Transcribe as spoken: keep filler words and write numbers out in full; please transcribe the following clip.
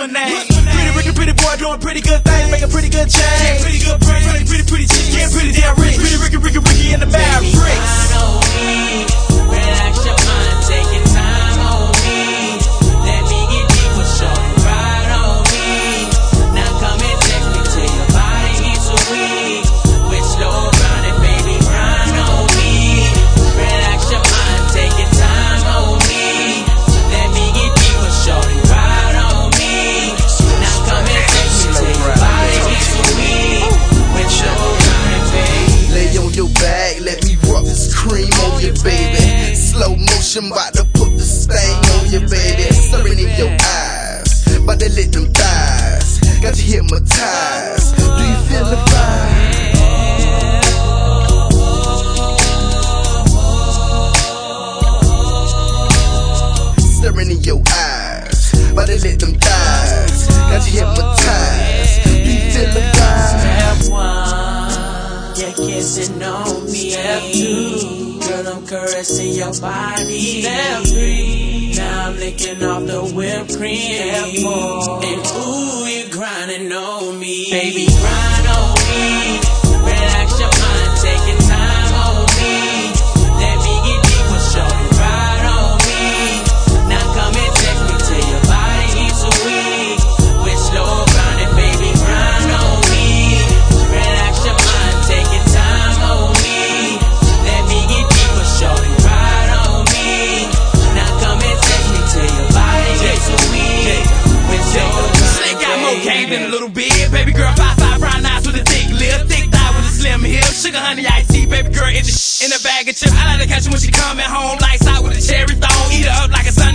her name? Pretty Ricky, pretty boy doing pretty good things, making pretty good change. Yeah, pretty good brain, pretty, pretty, pretty chick, yeah, pretty damn rich. Pretty Ricky, Ricky, Ricky in the Mavericks. Ride on me, relax your mind, take your time on me. Let me get deep with shorty, ride on me. Now come and text me till your body gets so weak. With slow grinding, baby, grind on me. Relax your mind, take your time on me. Let me get deep with shorty, ride on me. Now come and text me till your body gets so weak. With slow grinding, baby. Lay on your back, let me rub this cream on you, baby. Slow motion, bout to put the stain on you, baby. Staring in your eyes, bout to let them thighs. Got you hypnotized. Do you feel the vibe? Staring in your eyes, bout to let them thighs. Got you hypnotized. Do you feel the vibe? Step one, you're kissing on me. Step two, girl, I'm caressing your body. Step three, now I'm licking off the whipped cream. Step four, and ooh, you're grinding on me. Baby, grind on me. Relax your mind, take your time on me. Let me get deep with shorty, ride on me. Now come and text me till your body gets so weak. With slow grinding, baby, grind on me. Relax your mind, take your time on me. Let me get deep with shorty, ride on me. Now come and text me till your body gets so weak. With slow grinding, Slick got more game than a little bit. Baby girl, five five brown eyes with a thick lip, thick thigh with a slim hip, sugar honey iced tea. Baby girl in the in the bag of chips. I like to catch her when she coming home, lights out with a cherry thong. Eat her up like a sun.